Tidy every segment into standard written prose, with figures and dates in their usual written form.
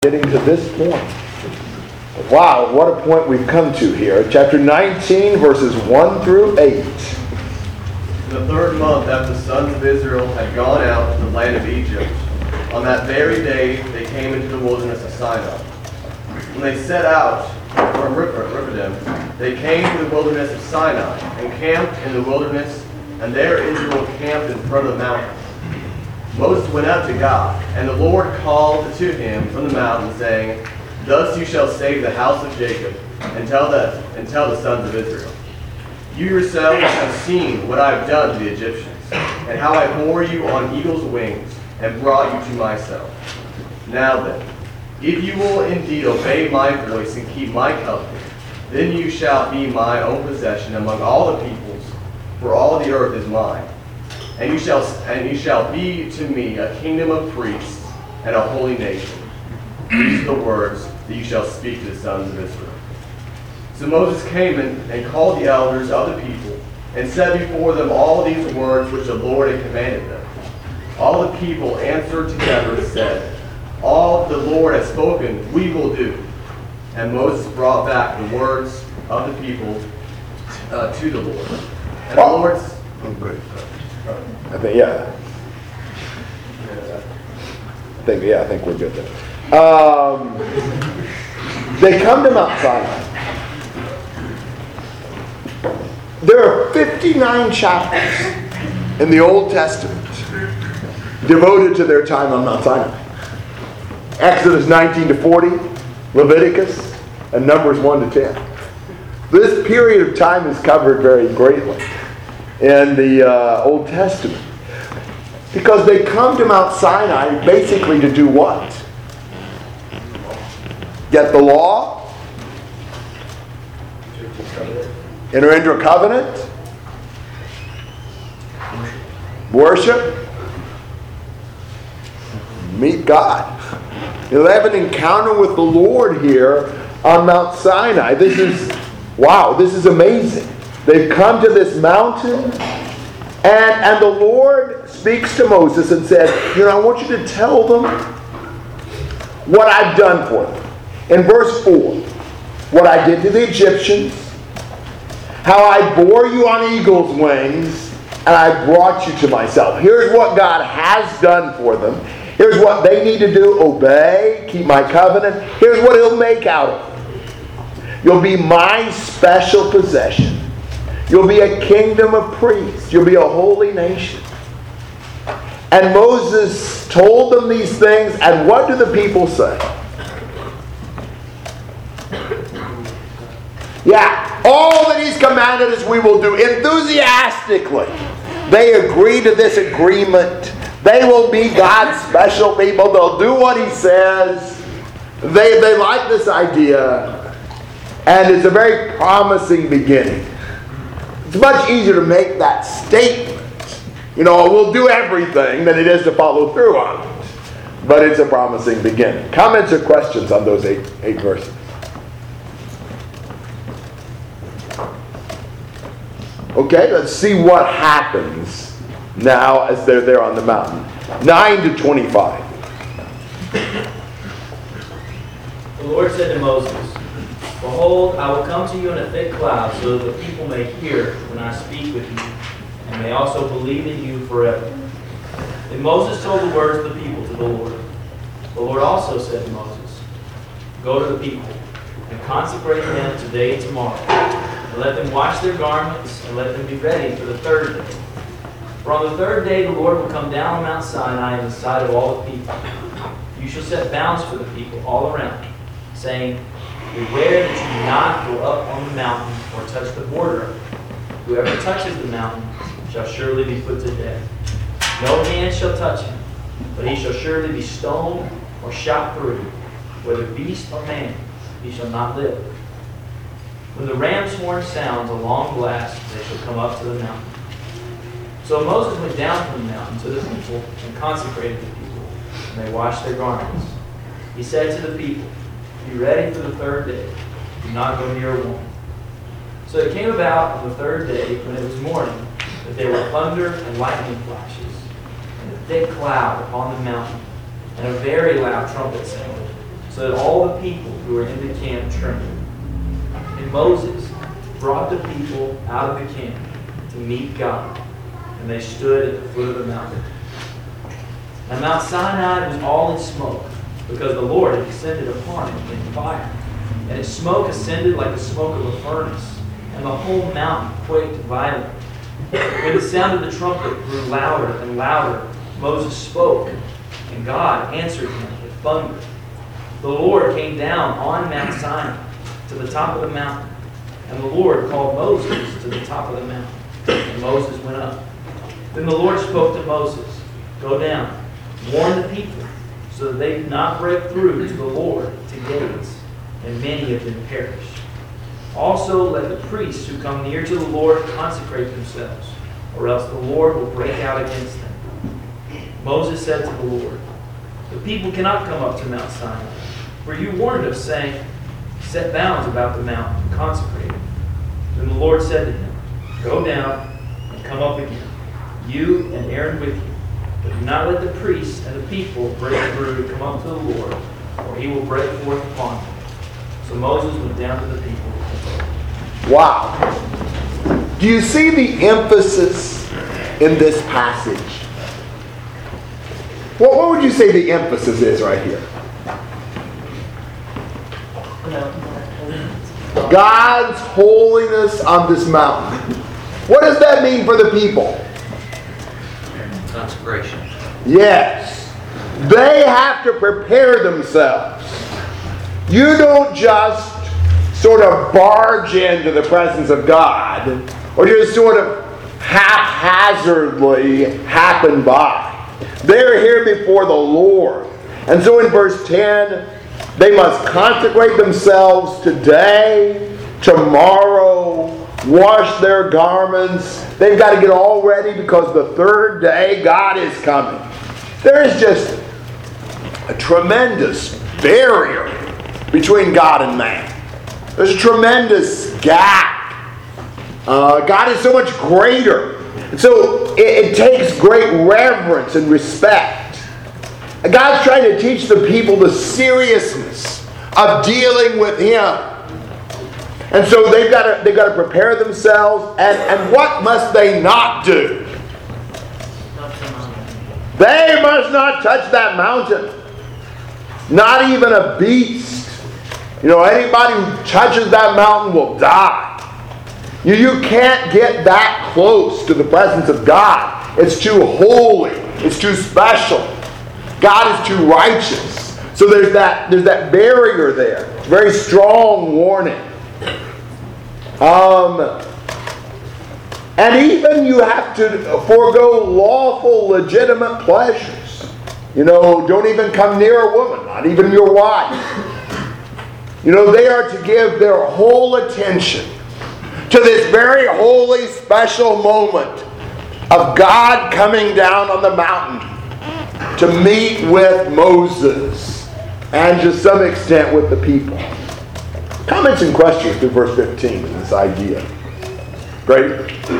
Getting to this point. Wow, what a point we've come to here. Chapter 19, verses 1 through 8. In the third month after the sons of Israel had gone out to the land of Egypt, on that very day they came into the wilderness of Sinai. When they set out from Rephidim, they came to the wilderness of Sinai and camped in the wilderness, and there Israel camped in front of the mountains. Moses went up to God, and the Lord called to him from the mountain, saying, "Thus you shall save the house of Jacob, and tell the sons of Israel. You yourselves have seen what I have done to the Egyptians, and how I bore you on eagle's wings, and brought you to myself. Now then, if you will indeed obey my voice and keep my covenant, then you shall be my own possession among all the peoples, for all the earth is mine. And you shall be to me a kingdom of priests and a holy nation. These are the words that you shall speak to the sons of Israel." So Moses came and called the elders of the people, and said before them all these words which the Lord had commanded them. All the people answered together and said, "All the Lord has spoken, we will do." And Moses brought back the words of the people to the Lord. And the Lord's... I think we're good there. They come to Mount Sinai. There are 59 chapters in the Old Testament devoted to their time on Mount Sinai. Exodus 19 to 40, Leviticus, and Numbers 1 to 10. This period of time is covered very greatly in the Old Testament, because they come to Mount Sinai basically to do what? Get the law, enter into a covenant, worship, meet God. They have an encounter with the Lord here on Mount Sinai. This is amazing. They've come to this mountain, and the Lord speaks to Moses and said, I want you to tell them what I've done for them. In verse 4, what I did to the Egyptians, how I bore you on eagle's wings, and I brought you to myself. Here's what God has done for them. Here's what they need to do: obey, keep my covenant. Here's what He'll make out of them. You'll be my special possession. You'll be a kingdom of priests. You'll be a holy nation. And Moses told them these things, and what do the people say? Yeah, all that He's commanded us we will do. Enthusiastically, they agree to this agreement. They will be God's special people. They'll do what He says. They like this idea, and it's a very promising beginning. It's much easier to make that statement, we'll do everything, than it is to follow through on it. But it's a promising beginning. Comments or questions on those eight verses? Okay, let's see what happens now as they're there on the mountain. 9 to 25. The Lord said to Moses, "Behold, I will come to you in a thick cloud, so that the people may hear when I speak with you, and may also believe in you forever." Then Moses told the words of the people to the Lord. The Lord also said to Moses, "Go to the people, and consecrate them today and tomorrow, and let them wash their garments, and let them be ready for the third day. For on the third day the Lord will come down on Mount Sinai in the sight of all the people. You shall set bounds for the people all around, saying, Beware that you do not go up on the mountain or touch the border. Whoever touches the mountain shall surely be put to death. No man shall touch him, but he shall surely be stoned or shot through. Whether beast or man, he shall not live. When the ram's horn sounds a long blast, they shall come up to the mountain." So Moses went down from the mountain to the people and consecrated the people, and they washed their garments. He said to the people, "Be ready for the third day. Do not go near a woman." So it came about on the third day, when it was morning, that there were thunder and lightning flashes, and a thick cloud upon the mountain, and a very loud trumpet sounded. so that all the people who were in the camp trembled. And Moses brought the people out of the camp to meet God, and they stood at the foot of the mountain. Now Mount Sinai was all in smoke, because the Lord had descended upon it in fire. And its smoke ascended like the smoke of a furnace, and the whole mountain quaked violently. When the sound of the trumpet grew louder and louder, Moses spoke, and God answered him with thunder. The Lord came down on Mount Sinai to the top of the mountain, and the Lord called Moses to the top of the mountain, and Moses went up. Then the Lord spoke to Moses, "Go down, warn the people, so that they do not break through to the Lord to gates, and many of them perish. Also let the priests who come near to the Lord consecrate themselves, or else the Lord will break out against them." Moses said to the Lord, "The people cannot come up to Mount Sinai, for you warned us, saying, 'Set bounds about the mountain and consecrate it.'" Then the Lord said to him, "Go down and come up again, you and Aaron with you. But do not let the priests and the people break through to come up to the Lord, or he will break forth upon them." So Moses went down to the people. Wow. Do you see the emphasis in this passage? What would you say the emphasis is right here? God's holiness on this mountain. What does that mean for the people? Consecration. Yes. They have to prepare themselves. You don't just sort of barge into the presence of God, or just sort of haphazardly happen by. They're here before the Lord. And so in verse 10, they must consecrate themselves today, tomorrow, wash their garments. They've got to get all ready because the third day God is coming. There is just a tremendous barrier between God and man. There's a tremendous gap. God is so much greater. And so it takes great reverence and respect. And God's trying to teach the people the seriousness of dealing with Him. And so they've got to prepare themselves. And what must they not do? They must not touch that mountain. Not even a beast. You know, anybody who touches that mountain will die. You can't get that close to the presence of God. It's too holy. It's too special. God is too righteous. So there's that barrier there. Very strong warning. And even you have to forego lawful, legitimate pleasures. You know, don't even come near a woman, not even your wife. You know, they are to give their whole attention to this very holy, special moment of God coming down on the mountain to meet with Moses and to some extent with the people. Comments and questions through verse 15 in this idea. Great.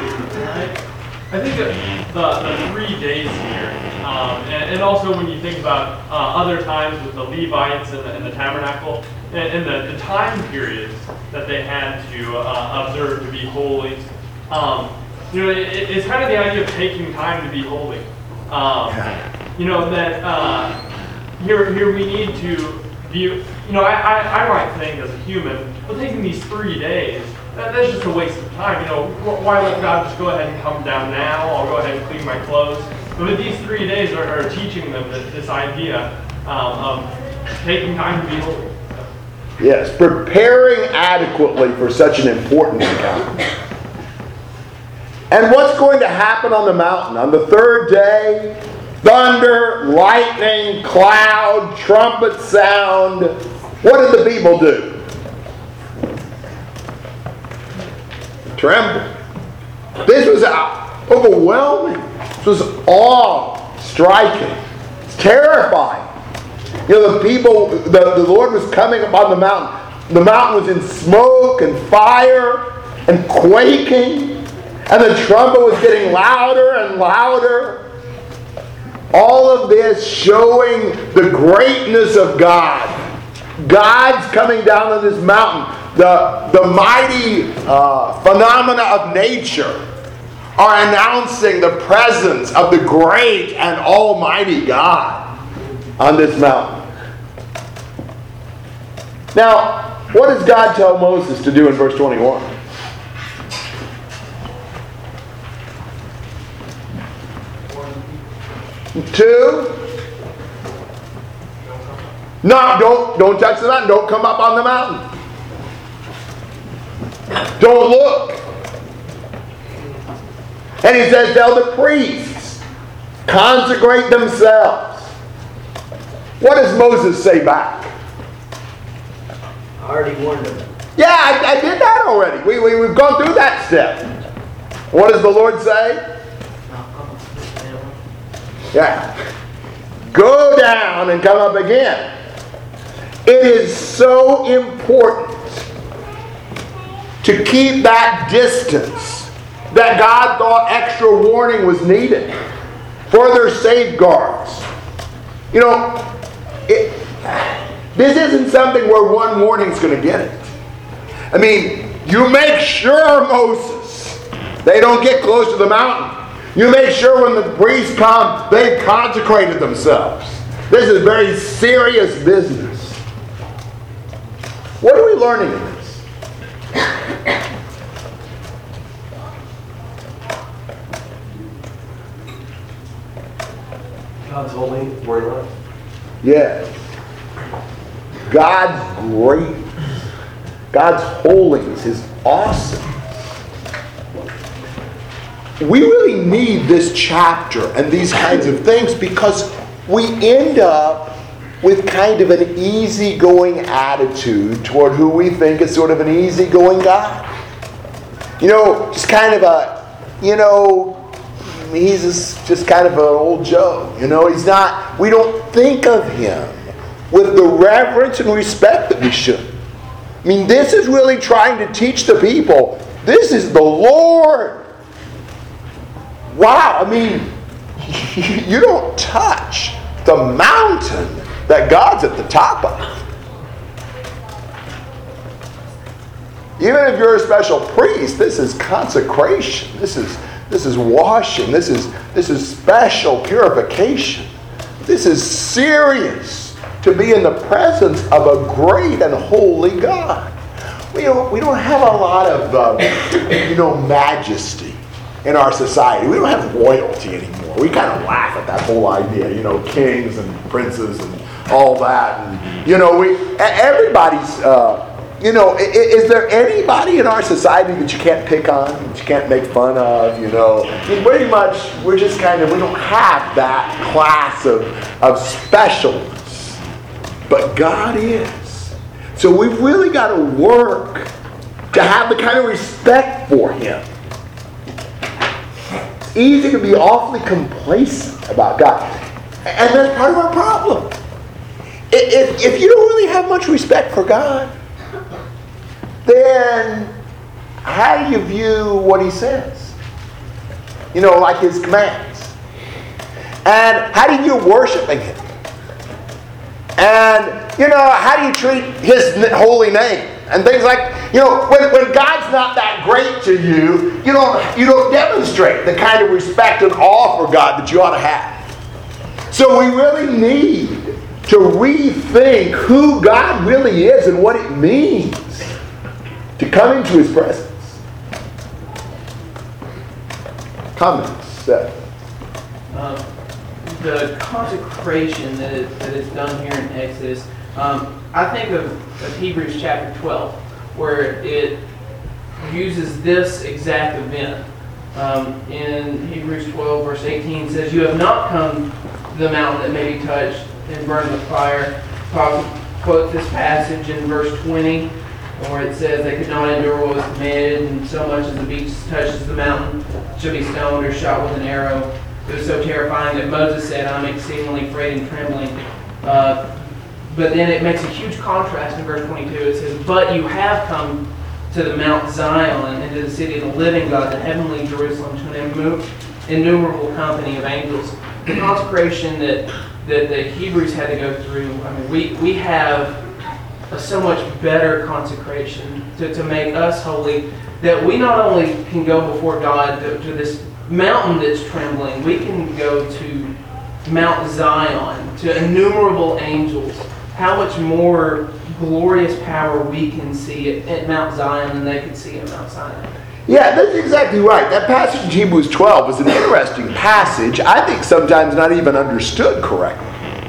I think that the 3 days here, and also when you think about other times with the Levites and the tabernacle, and the time periods that they had to observe to be holy, you know, it's kind of the idea of taking time to be holy. You know, that here we need to view, you know, I might think as a human, well, taking these 3 days, that's just a waste of time. You know, why let God just go ahead and come down now? I'll go ahead and clean my clothes. But these 3 days are teaching them this idea of taking time to be holy. Yes, preparing adequately for such an important encounter. And what's going to happen on the mountain? On the third day, thunder, lightning, cloud, trumpet sound. What did the people do? Tremble. This was overwhelming. This was awe-striking. It's terrifying. You know, the people, the Lord was coming upon the mountain. The mountain was in smoke and fire and quaking. And the trumpet was getting louder and louder. All of this showing the greatness of God God's coming down on this mountain. The mighty phenomena of nature are announcing the presence of the great and almighty God on this mountain. Now, what does God tell Moses to do in verse 21? Don't touch the mountain. Don't come up on the mountain. Don't look. And he says, tell the priests, consecrate themselves. What does Moses say back? I already warned them. Yeah, I did that already. We've gone through that step. What does the Lord say? Yeah. Go down and come up again. It is so important to keep that distance that God thought extra warning was needed. Further safeguards. You know, this isn't something where one warning's going to get it. I mean, you make sure, Moses, they don't get close to the mountain. You make sure when the priests come, they've consecrated themselves. This is very serious business. What are we learning in this? God's holy, we're not. Yes. God's greatness, God's holiness, His awesomeness. We really need this chapter and these kinds of things because we end up with kind of an easygoing attitude toward who we think is sort of an easygoing God. You know, just kind of he's just kind of an old Joe. You know, we don't think of him with the reverence and respect that we should. I mean, this is really trying to teach the people, this is the Lord. Wow, I mean, you don't touch the mountain that God's at the top of. Even if you're a special priest, this is consecration. This is washing. This is special purification. This is serious to be in the presence of a great and holy God. We don't have a lot of majesty in our society. We don't have royalty anymore. We kind of laugh at that whole idea, kings and princes and all that. And, everybody's, is there anybody in our society that you can't pick on, that you can't make fun of, I mean, pretty much, we're just we don't have that class of specialness. But God is. So we've really got to work to have the kind of respect for Him. It's easy to be awfully complacent about God. And that's part of our problem. If you don't really have much respect for God, then how do you view what He says? Like His commands. And how do you view worshiping Him? And, how do you treat His holy name? And things like, when God's not that great to you, you don't demonstrate the kind of respect and awe for God that you ought to have. So we really need to rethink who God really is and what it means to come into His presence. Comments, Seth? The consecration that is done here in Exodus, I think of Hebrews chapter 12, where it uses this exact event. In Hebrews 12, verse 18, it says, "You have not come to the mountain that may be touched and burned with fire." Quote this passage in verse 20, where it says, "They could not endure what was commanded, and so much as the beach touches the mountain should be stoned or shot with an arrow. It was so terrifying that Moses said, 'I'm exceedingly afraid and trembling.'" But then it makes a huge contrast in verse 22. It says, "But you have come to the Mount Zion and to the city of the living God, the heavenly Jerusalem, to an innumerable company of angels." The consecration that the Hebrews had to go through, I mean, we have a so much better consecration to make us holy, that we not only can go before God to this mountain that's trembling, we can go to Mount Zion, to innumerable angels. How much more glorious power we can see at Mount Zion than they could see at Mount Sinai. Yeah, that's exactly right. That passage in Hebrews 12 is an interesting passage. I think sometimes not even understood correctly.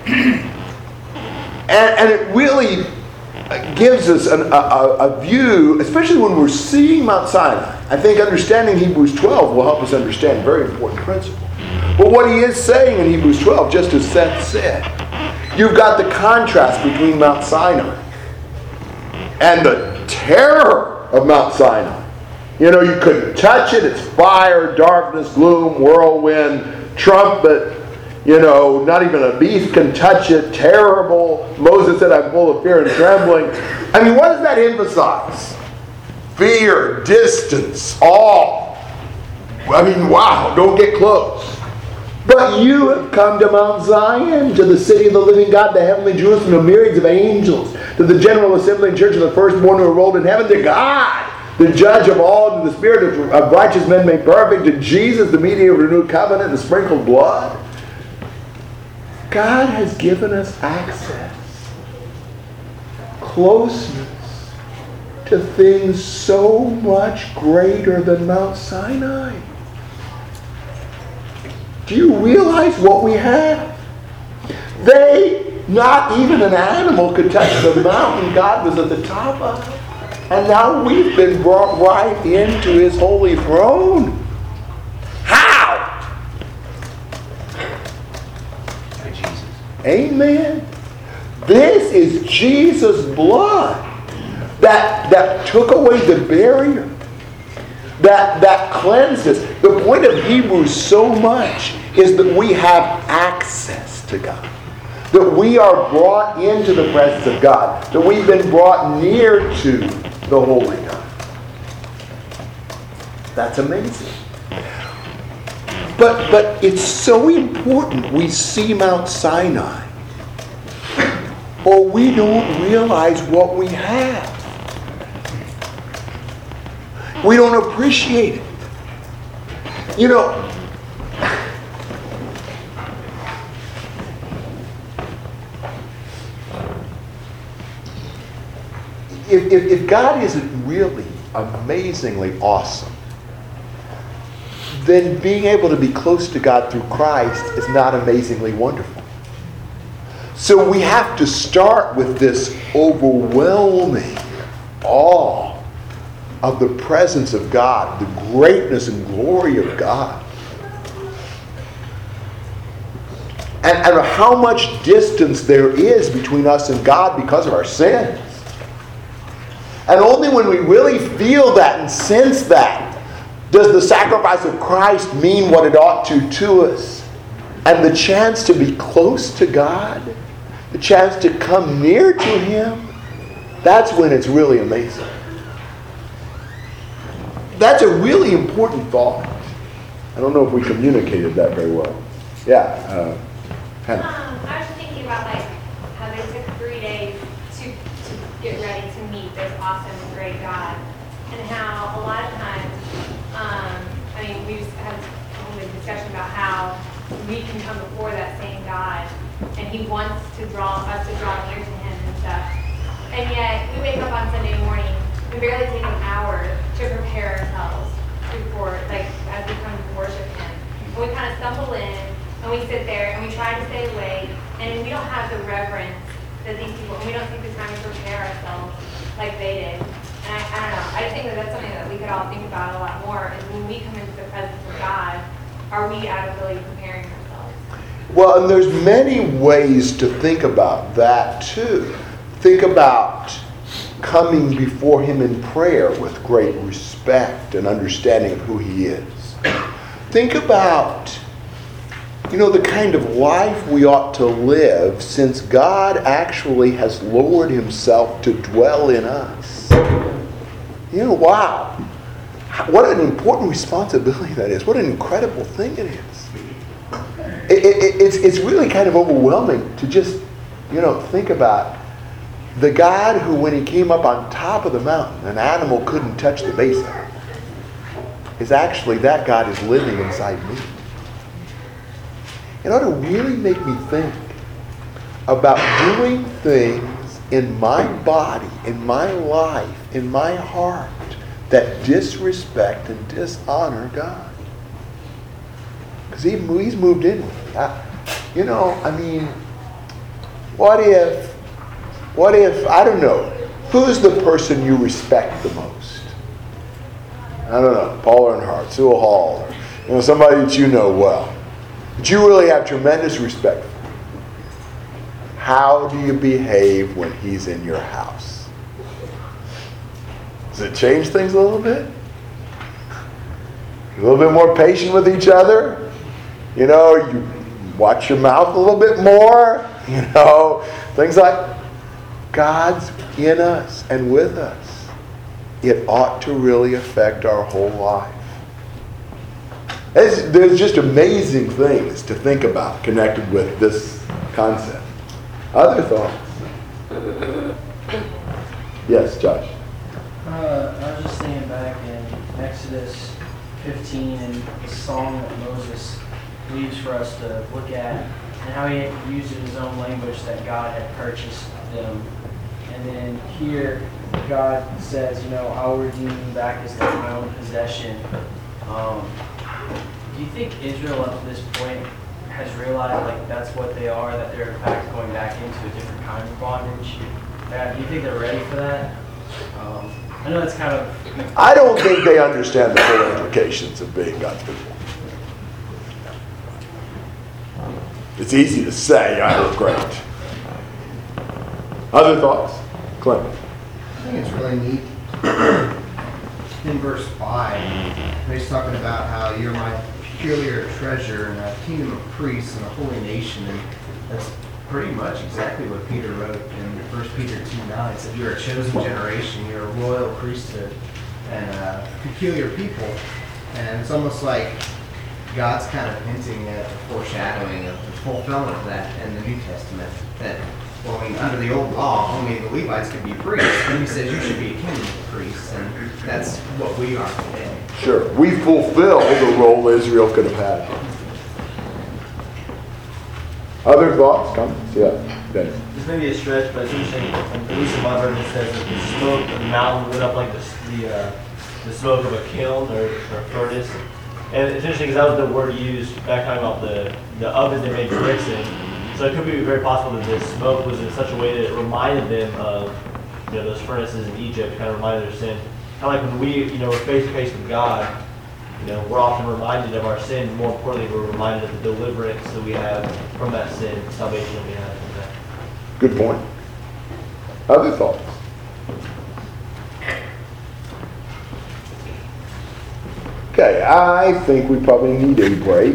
And it really gives us a view, especially when we're seeing Mount Sinai. I think understanding Hebrews 12 will help us understand a very important principle. But what he is saying in Hebrews 12, just as Seth said, you've got the contrast between Mount Sinai and the terror of Mount Sinai. You know, you couldn't touch it. It's fire, darkness, gloom, whirlwind, trumpet. You know, not even a beast can touch it. Terrible. Moses said, I'm full of fear and trembling. I mean, what does that emphasize? Fear, distance, awe. I mean, wow, don't get close. But you have come to Mount Zion, to the city of the living God, the heavenly Jerusalem, the myriads of angels, to the general assembly and church of the firstborn who are enrolled in heaven, to God, the judge of all, to the spirit of righteous men made perfect, to Jesus, the mediator of renewed covenant, the sprinkled blood. God has given us access, closeness to things so much greater than Mount Sinai. Do you realize what we have? Not even an animal could touch the mountain God was at the top of. And now we've been brought right into his holy throne. How? By Jesus. Amen. This is Jesus' blood that took away the barrier, that cleansed us. The point of Hebrews so much is that we have access to God. That we are brought into the presence of God. That we've been brought near to the Holy God. That's amazing. But it's so important we see Mount Sinai, or we don't realize what we have. We don't appreciate it. You know, if God isn't really amazingly awesome, then being able to be close to God through Christ is not amazingly wonderful. So we have to start with this overwhelming awe of the presence of God, the greatness and glory of God. And how much distance there is between us and God because of our sins. And only when we really feel that and sense that does the sacrifice of Christ mean what it ought to us. And the chance to be close to God, the chance to come near to Him, that's when it's really amazing. That's a really important thought. I don't know if we communicated that very well. Yeah, Hannah. I was thinking about how they took 3 days to get ready to meet this awesome, great God, and how a lot of times, we just had a discussion about how we can come before that same God, and He wants us to draw near to Him and stuff. And yet, we wake up on Sunday morning, we barely take an hour to prepare ourselves before, as we come to worship Him. And we kind of stumble in, and we sit there, and we try to stay awake, and we don't have the reverence that these people, and we don't take the time to prepare ourselves like they did. And I don't know, I just think that that's something that we could all think about a lot more, is when we come into the presence of God, are we adequately preparing ourselves? Well, and there's many ways to think about that too. Think about coming before Him in prayer with great respect and understanding of who He is. Think about, the kind of life we ought to live since God actually has lowered Himself to dwell in us. Wow. What an important responsibility that is. What an incredible thing it is. It's really kind of overwhelming to just, think about The God who, when he came up on top of the mountain, an animal couldn't touch the base of it, is actually that God is living inside me. It ought to really make me think about doing things in my body, in my life, in my heart that disrespect and dishonor God. Because he's moved in with me. What if, I don't know, who's the person you respect the most? I don't know, Paul Earnhardt, Sewell Hall, or somebody that you know well, that you really have tremendous respect for. How do you behave when he's in your house? Does it change things a little bit? A little bit more patient with each other? You watch your mouth a little bit more? Things like God's in us and with us. It ought to really affect our whole life. There's just amazing things to think about connected with this concept. Other thoughts? Yes, Josh. I was just thinking back in Exodus 15 and the song that Moses leaves for us to look at, and how he used in his own language that God had purchased them. And then here, God says, I'll redeem them back as my own possession. Do you think Israel up to this point has realized that's what they are, that they're in fact going back into a different kind of bondage? Do you think they're ready for that? I know that's kind of... I don't think they understand the full implications of being God's people. It's easy to say, I look great. Other thoughts? Clint. I think it's really neat. In verse 5, he's talking about how you're my peculiar treasure and a kingdom of priests and a holy nation. And that's pretty much exactly what Peter wrote in 1 Peter 2:9. He said, you're a chosen generation, you're a royal priesthood, and a peculiar people. And it's almost like God's kind of hinting at the foreshadowing of the fulfillment of that in the New Testament. That, under the old law, only the Levites could be priests. And he says you should be a kingdom of priests, and that's what we are today. Sure. We fulfill the role Israel could have had. Other thoughts? Comments? Yeah. Dennis. This may be a stretch, but it's interesting. At least in my version, it says that the smoke of the mountain went up like the smoke of a kiln or a furnace. And it's interesting because that was the word used back talking about the oven they made bricks in. So it could be very possible that this smoke was in such a way that it reminded them of those furnaces in Egypt, kind of reminded their sin. Kind of like when we're face to face with God, we're often reminded of our sin. More importantly, we're reminded of the deliverance that we have from that sin, the salvation that we have from that. Good point. Other thoughts? Okay, I think we probably need a break.